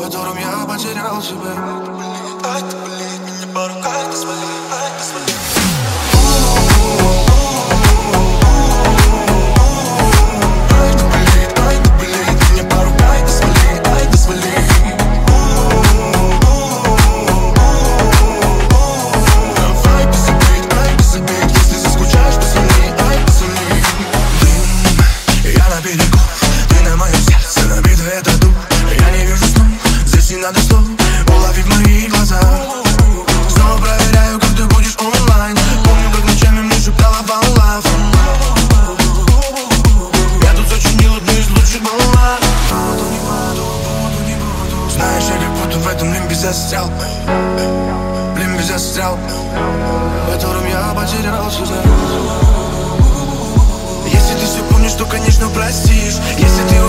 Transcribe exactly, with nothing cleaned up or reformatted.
котором я потерял себя. Ай, ты болит, меня по рукам, ты свали, ай, ты свали. Надо слов, уловив мои глаза. Снова проверяю, как ты будешь онлайн. Помню, как ночами мне шептала one love. Я тут сочинил одну из лучших баллад. Буду, не буду, буду, не буду. Знаешь, я как будто в этом лимбе застрял. В лимбе застрял, в котором я потерял себя. Если ты все помнишь, то, конечно, простишь. Если ты